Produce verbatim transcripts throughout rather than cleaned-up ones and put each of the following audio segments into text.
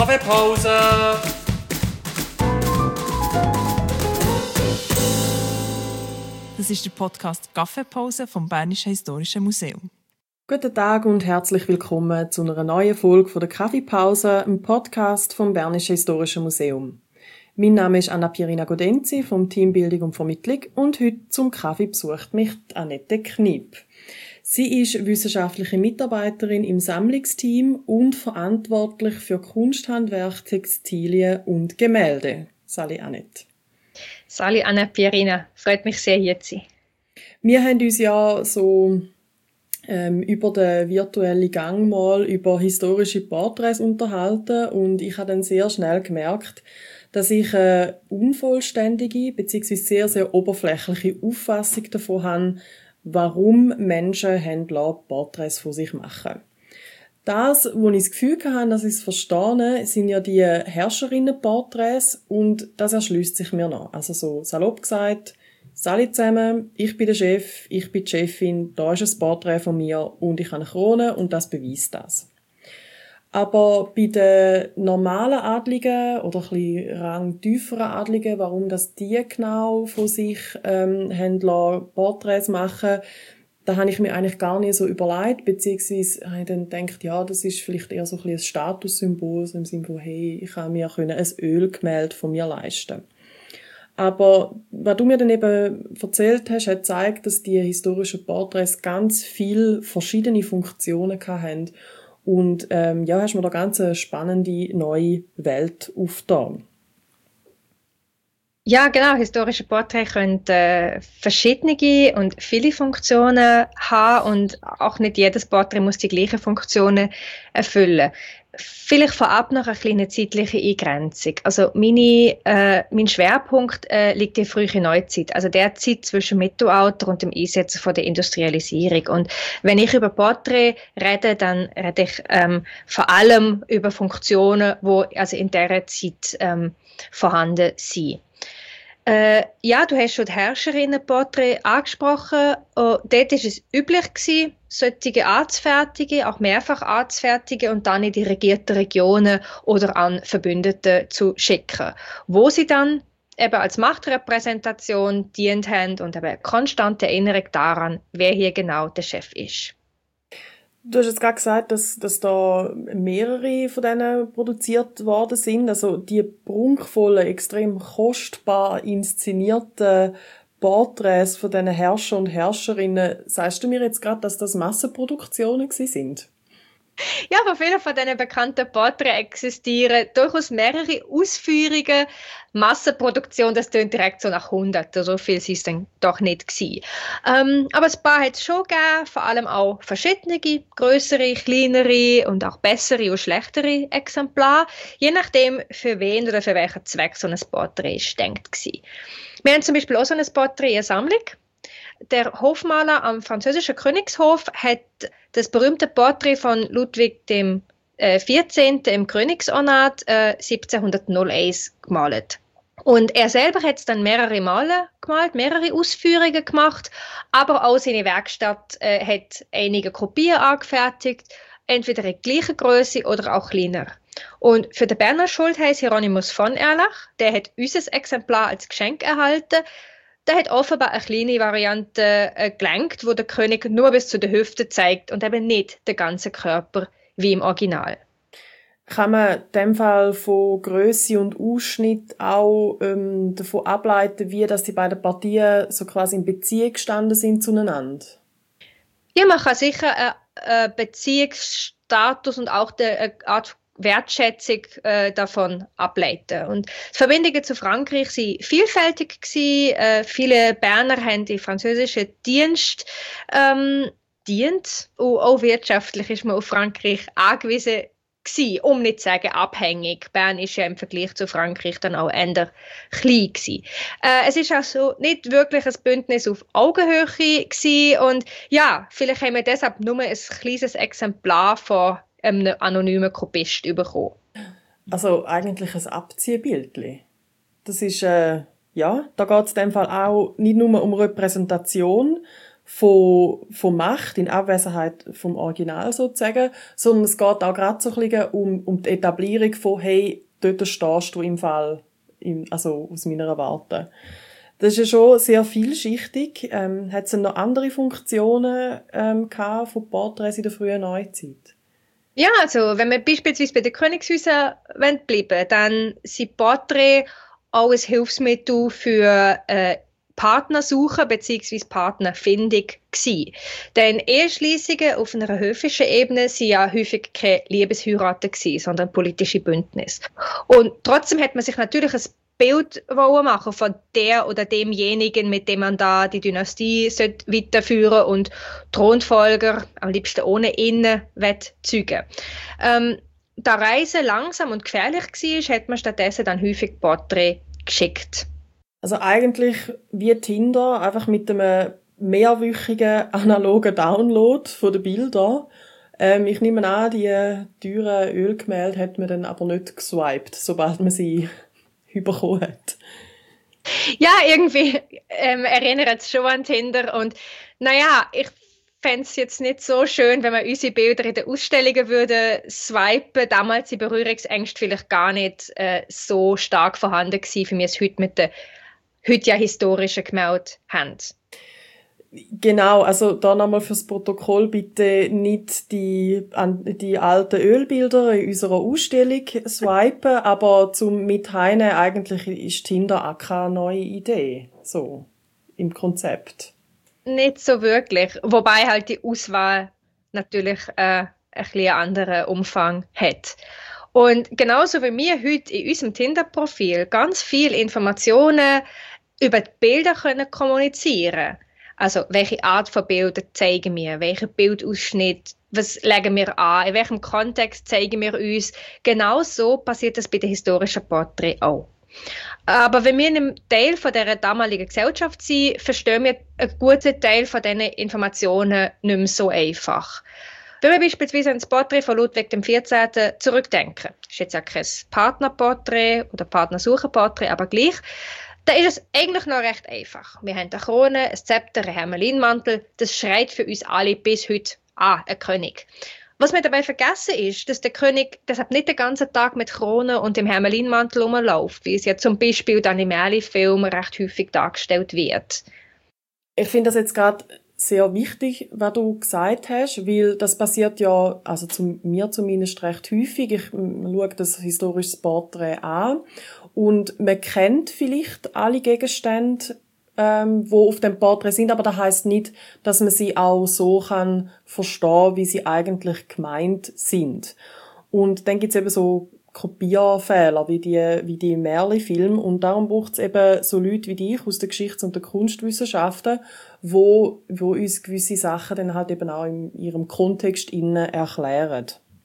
Kaffeepause! Das ist der Podcast Kaffeepause vom Bernischen Historischen Museum. Guten Tag und herzlich willkommen zu einer neuen Folge von der Kaffeepause, einem Podcast vom Bernischen Historischen Museum. Mein Name ist Anna Pierina Godenzi vom Team Bildung und Vermittlung und heute zum Kaffee besucht mich Annette Kniep. Sie ist wissenschaftliche Mitarbeiterin im Sammlungsteam und verantwortlich für Kunsthandwerk, Textilien und Gemälde. Sali Annette. Sali Anna Pierina, freut mich sehr, hier zu sein. Wir haben uns ja so ähm, über den virtuellen Gang mal über historische Porträts unterhalten und ich habe dann sehr schnell gemerkt, dass ich eine unvollständige bzw. sehr, sehr oberflächliche Auffassung davon habe, warum Menschen haben Porträts von sich machen. Das, wo ich das Gefühl hatte, dass ich es verstehe, sind ja die Herrscherinnenporträts und das erschließt sich mir noch. Also so salopp gesagt, Sali zusammen, ich bin der Chef, ich bin die Chefin, da ist ein Porträt von mir und ich habe eine Krone und das beweist das. Aber bei den normalen Adligen oder ein bisschen rangtieferen Adligen, warum das die genau von sich ähm, haben lassen, Porträts machen, da habe ich mir eigentlich gar nicht so überlegt, beziehungsweise habe ich dann gedacht, ja, das ist vielleicht eher so ein bisschen ein Statussymbol, so im Sinne von, hey, ich kann mir ein Ölgemälde von mir leisten. Aber was du mir dann eben erzählt hast, hat gezeigt, dass die historischen Porträts ganz viele verschiedene Funktionen hatten. Und ähm, ja, hast mir da ganz eine spannende neue Welt aufgetan. Ja, genau. Historische Porträts können äh, verschiedene und viele Funktionen haben und auch nicht jedes Porträt muss die gleichen Funktionen erfüllen. Vielleicht vorab noch eine kleine zeitliche Eingrenzung. Also meine, äh, mein Schwerpunkt äh, liegt in der frühen Neuzeit, also der Zeit zwischen Mittelalter und dem Einsetzen von der Industrialisierung. Und wenn ich über Porträt rede, dann rede ich ähm, vor allem über Funktionen, die also in dieser Zeit ähm, vorhanden sind. Äh, ja, du hast schon die Herrscherinnenporträt angesprochen. Oh, dort war es üblich gewesen, solche anzufertigen, auch mehrfach anzufertigen und dann in die regierten Regionen oder an Verbündete zu schicken, wo sie dann eben als Machtrepräsentation dient haben und eben konstante Erinnerung daran, wer hier genau der Chef ist. Du hast jetzt gerade gesagt, dass, dass da mehrere von denen produziert worden sind. Also die prunkvollen, extrem kostbar inszenierten Porträts von diesen Herrscher und Herrscherinnen, sagst du mir jetzt gerade, dass das Massenproduktionen gewesen sind? Ja, von vielen von diesen bekannten Porträts existieren durchaus mehrere Ausführungen. Massenproduktion, das tönt direkt so nach hundert, so viel sind es dann doch nicht gewesen. Ähm, aber ein paar hat es schon gegeben, vor allem auch verschiedene, grössere, kleinere und auch bessere und schlechtere Exemplare, je nachdem für wen oder für welchen Zweck so ein Porträt ist gedacht gewesen. Wir haben zum Beispiel auch so ein Porträt in der Sammlung. Der Hofmaler am französischen Königshof hat das berühmte Porträt von Ludwig dem vierzehnten im Königsornat äh, siebzehnhunderteins gemalt. Und er selber hat es dann mehrere Male gemalt, mehrere Ausführungen gemacht, aber auch seine Werkstatt äh, hat einige Kopien angefertigt, entweder in gleicher Größe oder auch kleiner. Und für den Berner Schultheiss Hieronymus von Erlach, der hat unser Exemplar als Geschenk erhalten. Der hat offenbar eine kleine Variante äh, gelenkt, wo der König nur bis zu der Hüfte zeigt und eben nicht den ganzen Körper wie im Original. Kann man in dem Fall von Grösse und Ausschnitt auch ähm, davon ableiten, wie dass die beiden Partien so quasi in Beziehung gestanden sind zueinander? Ja, man kann sicher einen äh, Beziehungsstatus und auch eine Art Wertschätzung äh, davon ableiten. Und die Verbindungen zu Frankreich waren vielfältig gewesen. Äh, viele Berner haben die französischen Dienst ähm, dient und auch wirtschaftlich ist man auf Frankreich angewiesen gewesen, um nicht zu sagen abhängig. Bern ist ja im Vergleich zu Frankreich dann auch eher klein gewesen. Äh, es ist also nicht wirklich ein Bündnis auf Augenhöhe gewesen und ja, vielleicht haben wir deshalb nur ein kleines Exemplar von einem anonymen Kopist bekommen. Also eigentlich ein Abziehbildchen. Das ist, äh, ja, da geht es in dem Fall auch nicht nur um Repräsentation von, von Macht in Abwesenheit vom Original sozusagen, sondern es geht auch gerade so ein bisschen um, um die Etablierung von «Hey, dort stehst du im Fall», im, also aus meiner Warte. Das ist ja schon sehr vielschichtig. Ähm, hat es noch andere Funktionen ähm, gehabt von Porträts in der frühen Neuzeit? Ja, also wenn wir beispielsweise bei den Königshäusern bleiben, dann sind Porträts auch ein Hilfsmittel für äh, Partnersuche bzw. Partnerfindung gsi. Denn Eheschliessungen auf einer höfischen Ebene sind ja häufig keine Liebesheiraten gsi, sondern politische Bündnisse. Und trotzdem hat man sich natürlich ein Bild machen von der oder demjenigen, mit dem man da die Dynastie weiterführen und Thronfolger am liebsten ohne ihn zeugen. Ähm, da Reise langsam und gefährlich war, hat man stattdessen dann häufig Porträts geschickt. Also eigentlich wie Tinder, einfach mit einem mehrwöchigen analogen Download von den Bildern. Ähm, ich nehme an, die teuren Ölgemälde hat man dann aber nicht geswiped, sobald man sie bekommen hat. Ja, irgendwie ähm, erinnert es schon an Tinder. Und naja, ich fände es jetzt nicht so schön, wenn man unsere Bilder in den Ausstellungen würde swipen. Damals die Berührungsängste vielleicht gar nicht äh, so stark vorhanden gewesen, wie wir es heute mit den heute ja historischen Gemälden haben. Genau, also da nochmal fürs Protokoll bitte nicht die, an, die alten Ölbilder in unserer Ausstellung swipen, aber zum Mitheine eigentlich ist Tinder auch keine neue Idee, so im Konzept. Nicht so wirklich, wobei halt die Auswahl natürlich äh, ein bisschen anderen Umfang hat. Und genauso wie wir heute in unserem Tinder-Profil ganz viele Informationen über die Bilder können kommunizieren. Also, welche Art von Bildern zeigen wir? Welchen Bildausschnitt? Was legen wir an? In welchem Kontext zeigen wir uns? Genau so passiert das bei den historischen Porträts auch. Aber wenn wir in einem Teil von dieser damaligen Gesellschaft sind, verstehen wir einen guten Teil von diesen Informationen nicht mehr so einfach. Wenn wir beispielsweise an das Porträt von Ludwig der vierzehnten zurückdenken, das ist jetzt ja kein Partnerporträt oder Partnersuchenporträt, aber gleich, da ist es eigentlich noch recht einfach. Wir haben eine Krone, ein Zepter, einen Hermelinmantel. Das schreit für uns alle bis heute an, ein König. Was wir dabei vergessen ist, dass der König deshalb nicht den ganzen Tag mit Krone und dem Hermelinmantel rumläuft, wie es ja zum Beispiel dann im Merli-Film recht häufig dargestellt wird. Ich finde das jetzt gerade sehr wichtig, was du gesagt hast, weil das passiert ja, also zu mir zumindest recht häufig. Ich schaue das historische Porträt an und man kennt vielleicht alle Gegenstände, ähm, die auf dem Porträt sind, aber das heisst nicht, dass man sie auch so kann verstehen, wie sie eigentlich gemeint sind. Und dann gibt's eben so Kopierfehler, wie die, wie die Merli-Filme. Und darum braucht es eben so Leute wie dich aus der Geschichts- und der Kunstwissenschaften, wo, wo uns gewisse Sachen dann halt eben auch in ihrem Kontext innen erklären.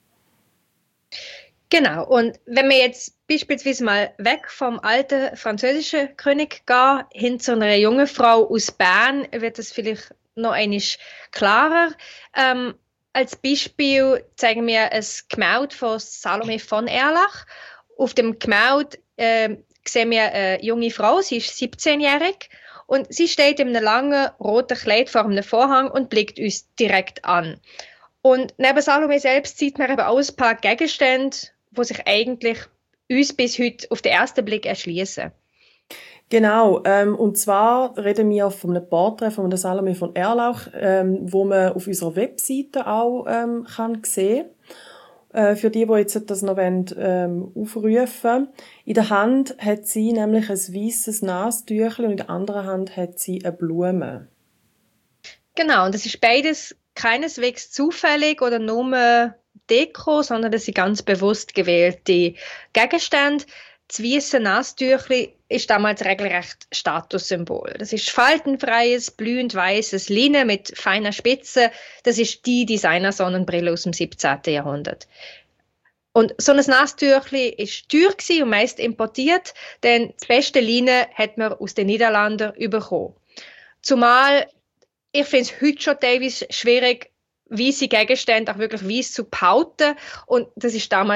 Genau. Und wenn wir jetzt beispielsweise mal weg vom alten französischen König gehen, hin zu einer jungen Frau aus Bern, wird das vielleicht noch einmal klarer. Ähm, Als Beispiel zeigen wir ein Gemälde von Salome von Erlach. Auf dem Gemälde äh, sehen wir eine junge Frau, sie ist siebzehnjährig und sie steht in einem langen roten Kleid vor einem Vorhang und blickt uns direkt an. Und neben Salome selbst sieht man eben auch ein paar Gegenstände, die sich eigentlich uns bis heute auf den ersten Blick erschließen. Genau, ähm, und zwar reden wir von einem Porträt von der Salome von Erlach, ähm, wo man auf unserer Webseite auch ähm, kann sehen. Äh, für die, die jetzt das noch wollen, ähm, aufrufen. In der Hand hat sie nämlich ein weisses Nasentüchlein und in der anderen Hand hat sie eine Blume. Genau, und das ist beides keineswegs zufällig oder nur Deko, sondern das sind ganz bewusst gewählte Gegenstände. Das weisse Nasentüchlein ist damals regelrecht Statussymbol. Das ist faltenfreies, blühend weißes Linnen mit feiner Spitze. Das ist die Designer-Sonnenbrille aus dem siebzehnten Jahrhundert. Und so ein Nasentüchlein war teuer und meist importiert, denn das beste Linnen hat man aus den Niederlanden bekommen. Zumal, ich finde es heute schon teilweise schwierig, weisse Gegenstände auch wirklich weiss zu behalten. Und das ist damals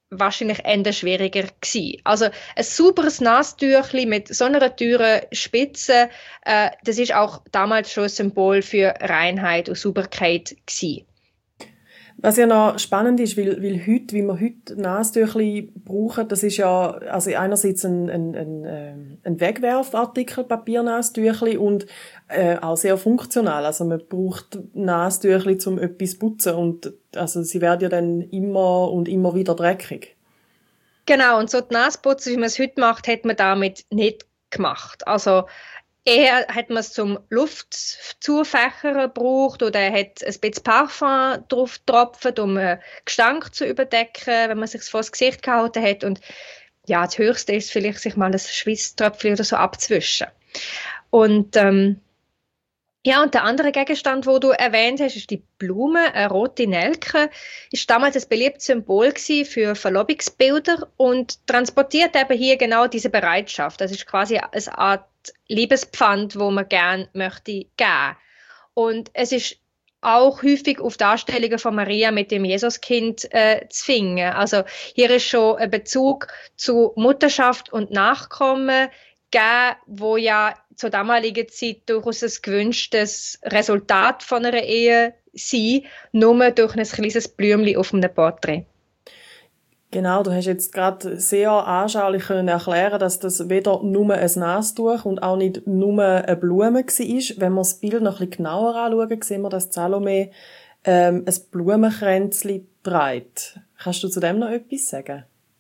wahrscheinlich eher schwieriger gewesen. Also ein sauberes Nasentüchli mit so einer teuren Spitze, äh, das ist auch damals schon ein Symbol für Reinheit und Sauberkeit gewesen. Was ja noch spannend ist, weil, weil heute, wie wir heute Nasentüchli brauchen, das ist ja also einerseits ein, ein, ein, ein Wegwerfartikel, Papiernasentüchli, und äh, auch sehr funktional. Also man braucht Nasentüchli, um etwas zu putzen, und also sie werden ja dann immer und immer wieder dreckig. Genau, und so die Nasenputzen, wie man es heute macht, hat man damit nicht gemacht. Also eher hat man es zum Luftzufächern gebraucht oder hat ein bisschen Parfum drauf getropft, um einen Gestank zu überdecken, wenn man sich vor das Gesicht gehalten hat. Und ja, das Höchste ist vielleicht, sich mal ein Schweißtröpfchen oder so abzuwischen. Und ähm, ja, und der andere Gegenstand, den du erwähnt hast, ist die Blume, eine rote Nelke. Ist damals ein beliebtes Symbol für Verlobungsbilder und transportiert eben hier genau diese Bereitschaft. Das ist quasi eine Art Liebespfand, wo man gerne möchte geben. Und es ist auch häufig auf Darstellungen von Maria mit dem Jesuskind äh, zu finden. Also hier ist schon ein Bezug zu Mutterschaft und Nachkommen gegeben, wo ja zur damaligen Zeit durchaus ein gewünschtes Resultat von einer Ehe sei, nur durch ein kleines Blümchen auf einem Porträt. Genau, du hast jetzt gerade sehr anschaulich können erklären, dass das weder nur ein Nasentuch und auch nicht nur eine Blume war. Wenn wir das Bild noch ein bisschen genauer anschauen, sehen wir, dass Salome ähm, ein Blumenkränzchen trägt. Kannst du zu dem noch etwas sagen?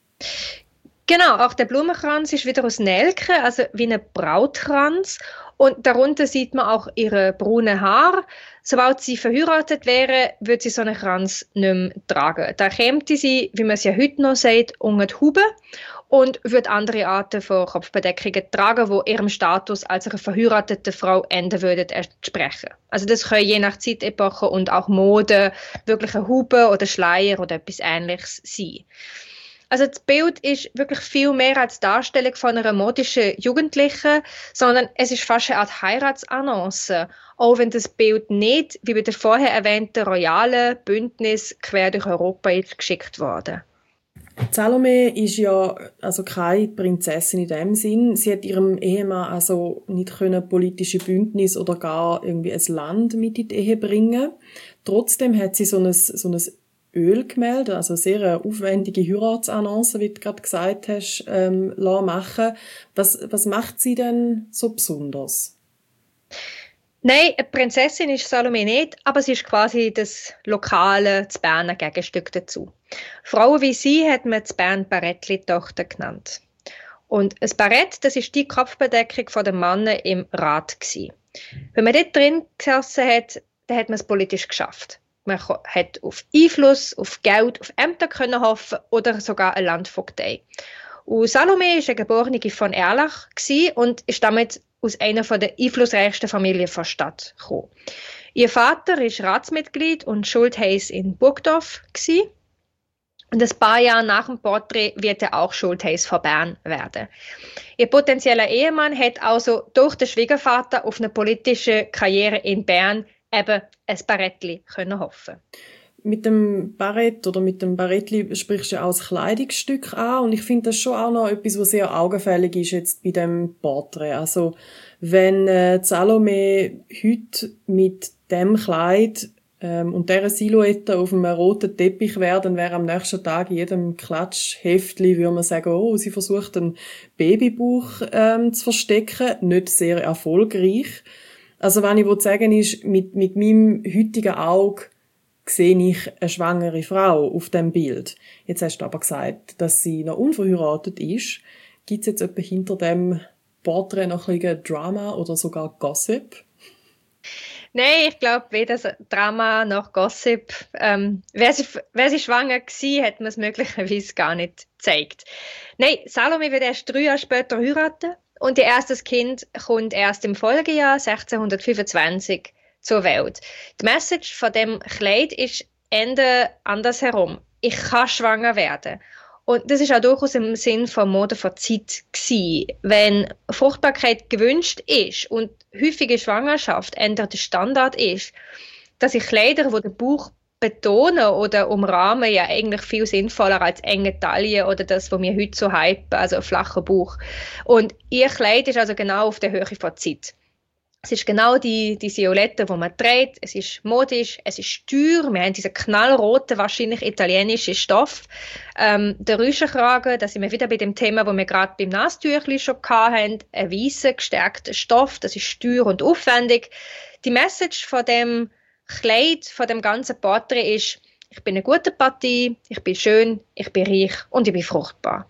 Genau, auch der Blumenkranz ist wieder aus Nelke, also wie ein Brautkranz. Und darunter sieht man auch ihre braunen Haare. Sobald sie verheiratet wäre, würde sie so einen Kranz nicht mehr tragen. Da käme sie, wie man es ja heute noch sagt, unter die Haube und würde andere Arten von Kopfbedeckungen tragen, die ihrem Status als eine verheiratete Frau enden würden entsprechen. Also das können je nach Zeitepoche und auch Mode wirklich eine Haube oder Schleier oder etwas Ähnliches sein. Also das Bild ist wirklich viel mehr als Darstellung von einer modischen Jugendlichen, sondern es ist fast eine Art Heiratsannonce, auch wenn das Bild nicht, wie bei der vorher erwähnten royalen Bündnis, quer durch Europa geschickt wurde. Salome ist ja also keine Prinzessin in dem Sinn. Sie hat ihrem Ehemann also nicht können politische Bündnis oder gar irgendwie ein Land mit in die Ehe bringen. Trotzdem hat sie so ein, so ein Ölgemälde, also sehr eine aufwendige Heiratsannonce, wie du gerade gesagt hast, ähm, machen. Was, was macht sie denn so besonders? Nein, eine Prinzessin ist Salome nicht, aber sie ist quasi das lokale, das Berner Gegenstück dazu. Frauen wie sie hat man das Bern Barettli-Tochter genannt. Und ein Barett, das ist die Kopfbedeckung der Männer im Rat gewesen. Wenn man dort drin gesessen hat, dann hat man es politisch geschafft. Man hat auf Einfluss, auf Geld, auf Ämter können hoffen oder sogar eine Landvogtei. Und Salome war eine Geborene von Erlach und ist damit aus einer der einflussreichsten Familien der Stadt gekommen. Ihr Vater war Ratsmitglied und Schultheiss in Burgdorf. Und ein paar Jahre nach dem Porträt wird er auch Schultheiss von Bern werden. Ihr potenzieller Ehemann hat also durch den Schwiegervater auf eine politische Karriere in Bern eben ein Barettli können hoffen. Mit dem Barett oder mit dem Barettli sprichst du ja auch das Kleidungsstück an, und ich finde das schon auch noch etwas, was sehr augenfällig ist jetzt bei dem Porträt. Also wenn äh, Salome heute mit dem Kleid ähm, und dieser Silhouette auf einem roten Teppich wäre, dann wäre am nächsten Tag in jedem Klatschheftli, würde man sagen, oh, sie versucht einen Babybauch ähm, zu verstecken, nicht sehr erfolgreich. Also was ich sagen will, ist, mit, mit meinem heutigen Auge sehe ich eine schwangere Frau auf dem Bild. Jetzt hast du aber gesagt, dass sie noch unverheiratet ist. Gibt es jetzt etwa hinter dem Porträt noch ein bisschen Drama oder sogar Gossip? Nein, ich glaube weder Drama noch Gossip. Ähm, wer, sie, wer sie schwanger war, hat man es möglicherweise gar nicht gezeigt. Nein, Salome wird erst drei Jahre später heiraten und ihr erstes Kind kommt erst im Folgejahr sechzehnhundertfünfundzwanzig zur Welt. Die Message von dem Kleid ist Ende andersherum. Ich kann schwanger werden. Und das ist auch durchaus im Sinn von Mode von Zeit gewesen. Wenn Fruchtbarkeit gewünscht ist und häufige Schwangerschaft ändert der Standard ist, dass ich Kleider, die den Bauch betonen oder umrahmen ja eigentlich viel sinnvoller als enge Taille oder das, was wir heute so hypen, also ein flacher Bauch. Und ihr Kleid ist also genau auf der Höhe von Zeit. Es ist genau die, die Silhouette, die man trägt. Es ist modisch, es ist teuer. Wir haben diesen knallroten, wahrscheinlich italienischen Stoff. Ähm, der Rüschenkragen, da sind wir wieder bei dem Thema, wo wir gerade beim Nasentüchli schon hatten. Ein weißer, gestärkter Stoff, das ist teuer und aufwendig. Die Message von dem Kleid, von dem ganzen Porträt ist, ich bin eine gute Partie, ich bin schön, ich bin reich und ich bin fruchtbar.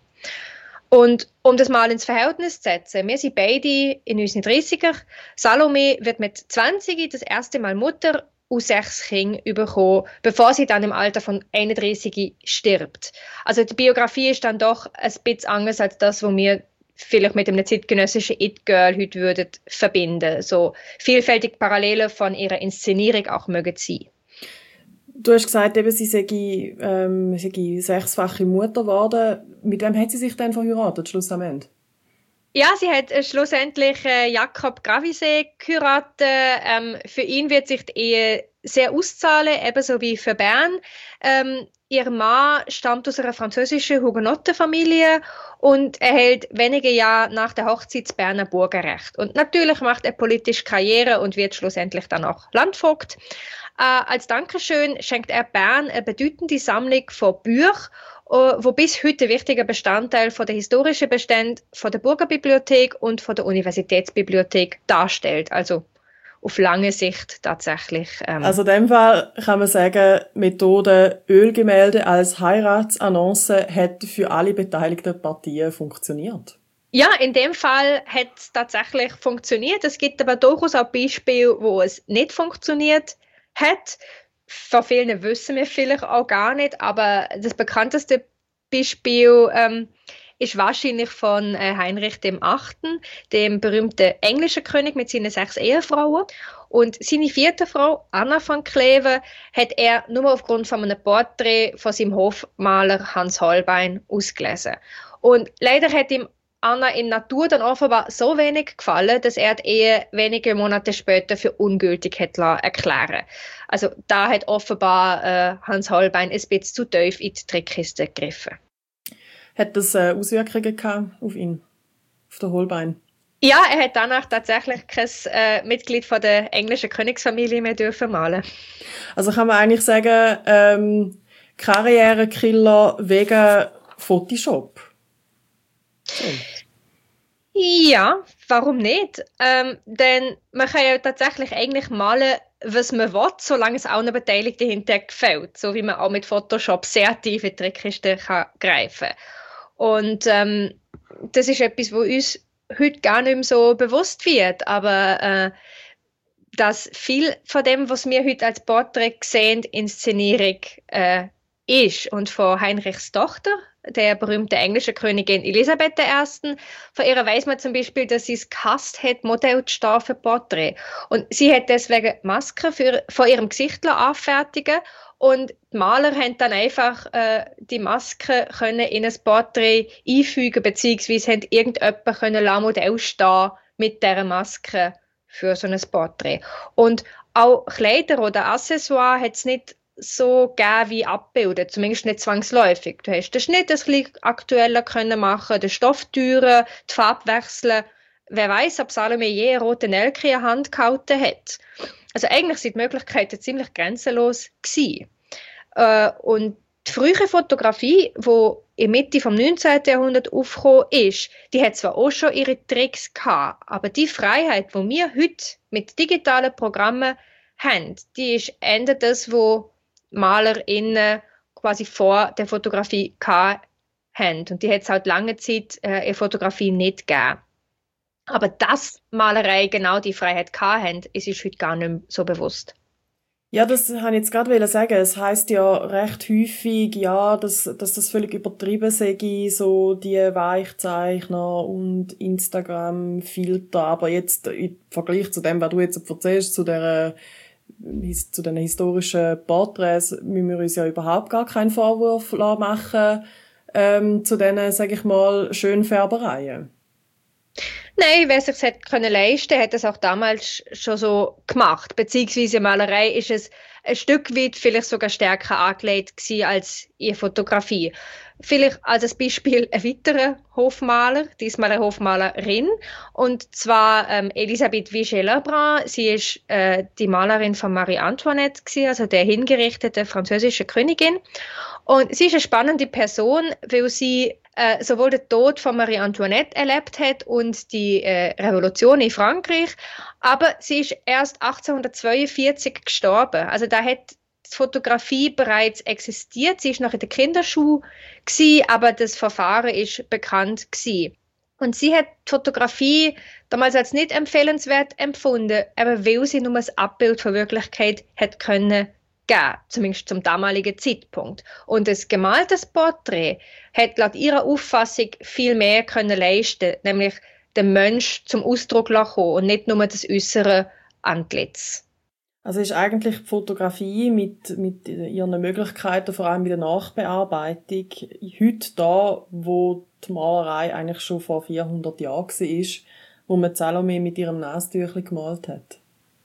Und um das mal ins Verhältnis zu setzen, wir sind beide in unseren dreißiger. Salome wird mit zwanzig das erste Mal Mutter und sechs Kinder bekommen, bevor sie dann im Alter von einunddreißig stirbt. Also die Biografie ist dann doch ein bisschen anders als das, was wir vielleicht mit einem zeitgenössischen It-Girl heute würden verbinden. So vielfältige Parallelen von ihrer Inszenierung auch mögen sein. Du hast gesagt, eben, sie sei, ähm, sei sechsfache Mutter geworden. Mit wem hat sie sich denn verheiratet, schlussendlich? Ja, sie hat äh, schlussendlich äh, Jakob Graviset geheiratet. Ähm, für ihn wird sich die Ehe sehr auszahlen, ebenso wie für Bern. Ähm, ihr Mann stammt aus einer französischen Hugenottenfamilie und erhält wenige Jahre nach der Hochzeit das Berner Bürgerrecht. Und natürlich macht er politisch Karriere und wird schlussendlich dann auch Landvogt. Äh, als Dankeschön schenkt er Bern eine bedeutende Sammlung von Büchern, wo bis heute ein wichtiger Bestandteil von der historischen Bestände von der Burgerbibliothek und von der Universitätsbibliothek darstellt. Also auf lange Sicht tatsächlich. Ähm, also in dem Fall kann man sagen, Methode Ölgemälde als Heiratsannonce hat für alle beteiligten Partien funktioniert. Ja, in dem Fall hat es tatsächlich funktioniert. Es gibt aber durchaus auch Beispiele, wo es nicht funktioniert hat. Von vielen wissen wir vielleicht auch gar nicht, aber das bekannteste Beispiel ähm, ist wahrscheinlich von äh, Heinrich dem Achten, dem berühmten englischen König mit seinen sechs Ehefrauen. Und seine vierte Frau, Anna von Kleve, hat er nur aufgrund von einem Porträt von seinem Hofmaler Hans Holbein ausgelesen. Und leider hat ihm Anna in Natur dann offenbar so wenig gefallen, dass er die Ehe wenige Monate später für ungültig hat erklären. Also da hat offenbar äh, Hans Holbein ein bisschen zu tief in die Trickkiste gegriffen. Hat das äh, Auswirkungen gehabt auf ihn, auf den Holbein? Ja, er hat danach tatsächlich kein äh, Mitglied von der englischen Königsfamilie mehr dürfen malen. Also kann man eigentlich sagen, ähm, Karrierekiller wegen Photoshop. So. Ja, warum nicht? Ähm, denn man kann ja tatsächlich eigentlich malen, was man will, solange es auch noch Beteiligten hinterher gefällt. So wie man auch mit Photoshop sehr tief in die Trickkiste kann greifen kann. Und ähm, das ist etwas, was uns heute gar nicht mehr so bewusst wird. Aber äh, dass viel von dem, was wir heute als Porträt sehen, Inszenierung äh, ist. Und von Heinrichs Tochter, der berühmten englischen Königin Elisabeth der Ersten. Von ihr weiß man zum Beispiel, dass sie es gehasst hat, Modell zu stehen für Porträt. Und sie hat deswegen Masken für, von ihrem Gesicht anfertigen und die Maler haben dann einfach äh, die Masken können in ein Porträt einfügen, beziehungsweise haben irgendjemand können Modell stehen mit dieser Maske für so ein Porträt. Und auch Kleider oder Accessoires hat es nicht so gegeben wie abbilden, zumindest nicht zwangsläufig. Du hast den Schnitt ein bisschen aktueller können machen, den Stoff teuren, die Farbe wechseln. Wer weiß, ob Salome je eine rote Nelke in der Hand gehalten hat. Also eigentlich sind die Möglichkeiten ziemlich grenzenlos gewesen. Äh, und die frühe Fotografie, die in der Mitte vom neunzehnten Jahrhundert aufgekommen ist, die hat zwar auch schon ihre Tricks gehabt, aber die Freiheit, die wir heute mit digitalen Programmen haben, die ist Ende das, wo MalerInnen quasi vor der Fotografie gehabt haben. Und die hat es halt lange Zeit äh, in Fotografie nicht gegeben. Aber dass Malerei genau die Freiheit gehabt haben, ist uns heute gar nicht mehr so bewusst. Ja, das wollte ich jetzt gerade sagen. Es heisst ja recht häufig, ja, dass, dass das völlig übertrieben sei, so die Weichzeichner und Instagram-Filter. Aber jetzt im Vergleich zu dem, was du jetzt erzählst, zu der zu den historischen Porträts müssen wir uns ja überhaupt gar keinen Vorwurf machen ähm, zu diesen, sage ich mal, Schönfärbereien. Nein, wer es sich hätte können leisten, hat es auch damals schon so gemacht. Beziehungsweise Malerei ist es ein Stück weit vielleicht sogar stärker angelegt gewesen als ihre Fotografie. Vielleicht als ein Beispiel ein weiterer Hofmaler, diesmal eine Hofmalerin, und zwar ähm, Elisabeth Vigée-Lebrun. Sie ist äh, die Malerin von Marie Antoinette gewesen, also der hingerichteten französischen Königin. Und sie ist eine spannende Person, weil sie äh, sowohl den Tod von Marie Antoinette erlebt hat und die äh, Revolution in Frankreich, aber sie ist erst achtzehnhundertzweiundvierzig gestorben. Also da hat die Fotografie bereits existiert. Sie ist noch in der Kinderschule gewesen, aber das Verfahren ist bekannt gewesen. Und sie hat die Fotografie damals als nicht empfehlenswert empfunden, aber weil sie nur ein Abbild von Wirklichkeit hat können geben, zumindest zum damaligen Zeitpunkt. Und das gemaltes Porträt hat laut ihrer Auffassung viel mehr können leisten, nämlich den Mensch zum Ausdruck lassen und nicht nur das äußere Antlitz. Also ist eigentlich die Fotografie mit, mit ihren Möglichkeiten, vor allem mit der Nachbearbeitung, heute da, wo die Malerei eigentlich schon vor vierhundert Jahren war, wo man Salome mit ihrem Nastüchli gemalt hat?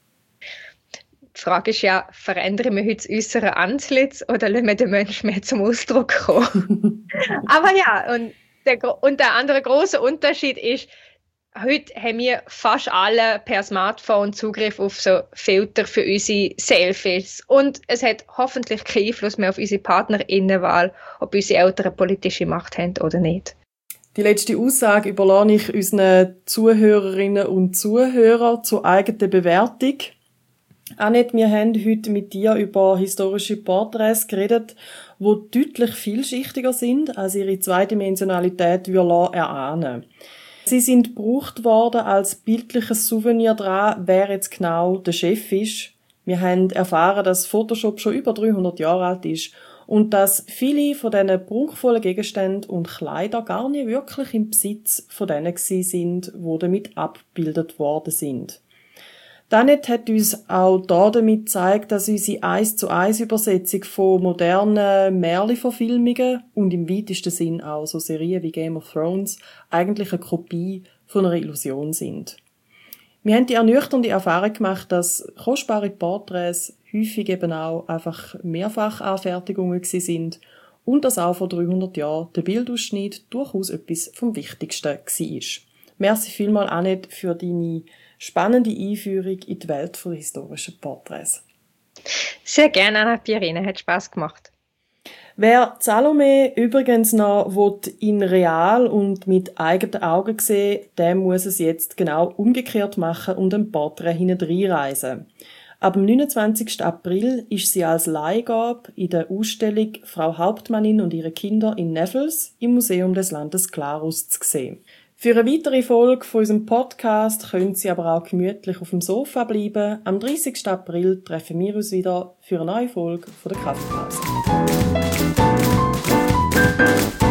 Die Frage ist ja, verändern wir heute das äußere Antlitz oder lassen wir den Menschen mehr zum Ausdruck kommen? Aber ja, und der, und der andere große Unterschied ist, heute haben wir fast alle per Smartphone Zugriff auf so Filter für unsere Selfies. Und es hat hoffentlich keinen Einfluss mehr auf unsere PartnerInnenwahl, ob unsere Eltern politische Macht haben oder nicht. Die letzte Aussage überlasse ich unseren Zuhörerinnen und Zuhörern zur eigenen Bewertung. Annette, wir haben heute mit dir über historische Porträts geredet, die deutlich vielschichtiger sind, als ihre Zweidimensionalität erahnen. Sie sind gebraucht worden als bildliches Souvenir daran, wer jetzt genau der Chef ist. Wir haben erfahren, dass Photoshop schon über dreihundert Jahre alt ist und dass viele von diesen prunkvollen Gegenständen und Kleider gar nicht wirklich im Besitz von denen sind, die damit abgebildet worden sind. Annette hat uns auch da damit gezeigt, dass unsere eins zu eins Übersetzung von modernen Märchen-Verfilmungen und im weitesten Sinn auch so Serien wie Game of Thrones eigentlich eine Kopie von einer Illusion sind. Wir haben die ernüchternde Erfahrung gemacht, dass kostbare Porträts häufig eben auch einfach Mehrfachanfertigungen sind und dass auch vor dreihundert Jahren der Bildausschnitt durchaus etwas vom Wichtigsten war. Merci vielmals, Annette, für deine spannende Einführung in die Welt der historischen Porträts. Sehr gerne, Anna-Pierina, hat Spass gemacht. Wer Salome übrigens noch in real und mit eigenen Augen sehen, der muss es jetzt genau umgekehrt machen und ein Porträt hineinreisen. Ab dem neunundzwanzigsten April ist sie als Leihgabe in der Ausstellung Frau Hauptmannin und ihre Kinder in Neffels im Museum des Landes Glarus zu sehen. Für eine weitere Folge von unserem Podcast können Sie aber auch gemütlich auf dem Sofa bleiben. Am dreißigsten April treffen wir uns wieder für eine neue Folge von der Kaffeepause.